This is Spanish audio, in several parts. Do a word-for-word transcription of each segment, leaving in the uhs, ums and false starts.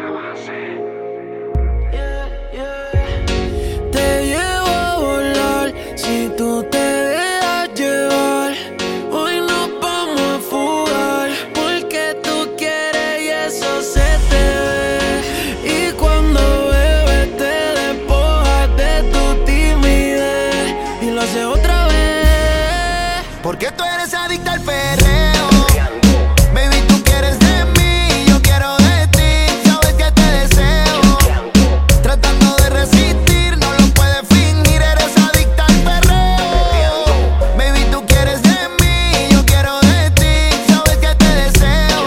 Te llevo a volar si tú te dejas llevar. Hoy nos vamos a fugar porque tú quieres y eso se te ve. Y cuando bebes te despojas de tu timidez y lo haces otra vez. Porque tú eres adicta al perreo. Baby, tú quieres de mí, yo quiero de ti. Sabes que te deseo, tratando de resistir, no lo puedes fingir. Eres adicta al perreo. Baby, tú quieres de mí, yo quiero de ti. Sabes que te deseo,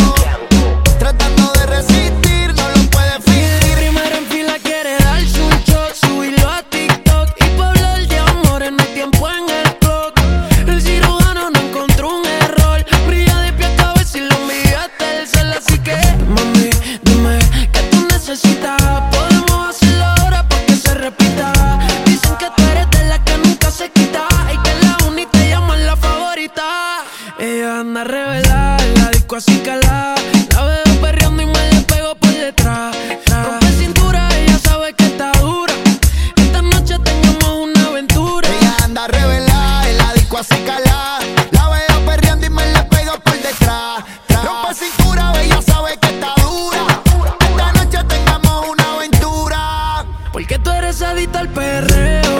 tratando de resistir, no lo puedes fingir. Primero en fila quiere darse un shot, subirlo a TikTok y pa' hablar de amor no hay tiempo en el clock. El cirujano no encontró un error, brilla de pie a cabeza y lo enviaste el sol. Así que, mami, dime que tú necesitas. Podemos hacerlo ahora pa' que se repita. Dicen que tú eres de la que nunca se quita y que la única te llaman la favorita. Ella anda revelada, la disco así calada. La veo perreando y me le pego por detrás. Rompe cintura, ella sabe que está dura. Esta noche tengamos una aventura. Ella anda revelada, en la disco así calada. La veo perreando y me le pego por detrás. Rompe cintura, ella sabe que está dura. Esta noche tengamos una aventura. Porque tú eres adicta al perreo.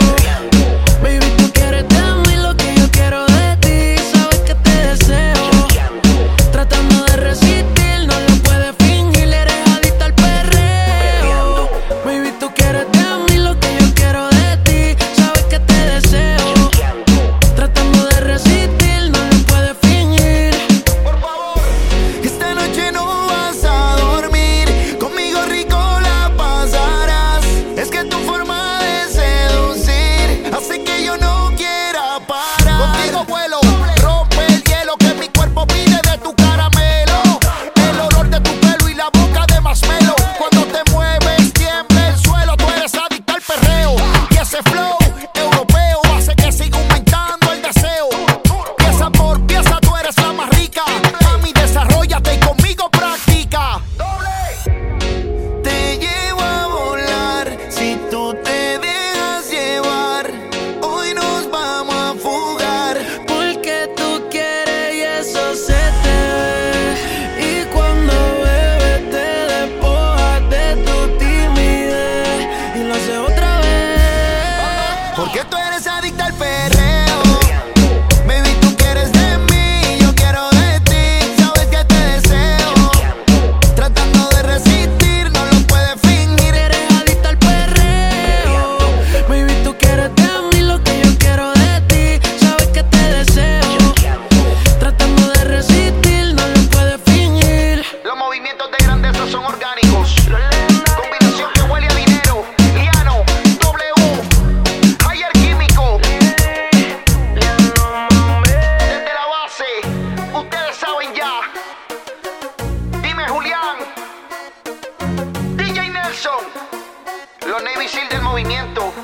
Baby, tú quieres de mí lo que yo quiero de ti. Sabes que te deseo, tratando de resistir, no lo puedes fingir. Eres adicta al perreo. Baby, tú quieres de mí lo que yo quiero de ti. Sabes que te deseo, tratando de resistir, no lo puedes fingir. Por favor, esta noche no vas a dormir. Conmigo rico la pasarás. Es que tu forma de seducir hace que yo no quiera parar. Contigo vuelo, rompe el hielo que mi cuerpo pide de tu caramelo. El olor de tu pelo y la boca de masmelo. Cuando te mueves tiembla el suelo. Tú eres adicta al perreo y ese flow europeo hace que siga aumentando el deseo. Pieza por pieza tú eres la más rica. Mami, desarróllate y conmigo practica. Te llevo a volar si tú te dejas llevar. Hoy nos vamos a fugar. Porque tú quieres y eso se te ve. Y cuando bebes te despojas de tu timidez y lo haces otra vez. Porque tú eres adicta al perreo. Baby, tú quieres de mí, yo quiero de ti. Sabes que te deseo, tratando de resistir, no lo puedes fingir. Eres adicta al perreo. Baby, tú quieres de mí lo que yo quiero de ti. Sabes que te deseo, tratando de resistir, no lo puedes fingir. Los movimientos de grandeza son orgánicos. Combinación que huele a dinero. Liano, W, Higher Químico. Desde la base, ustedes saben ya. Dime Julián, D J Nelson, los Navy Seal del movimiento.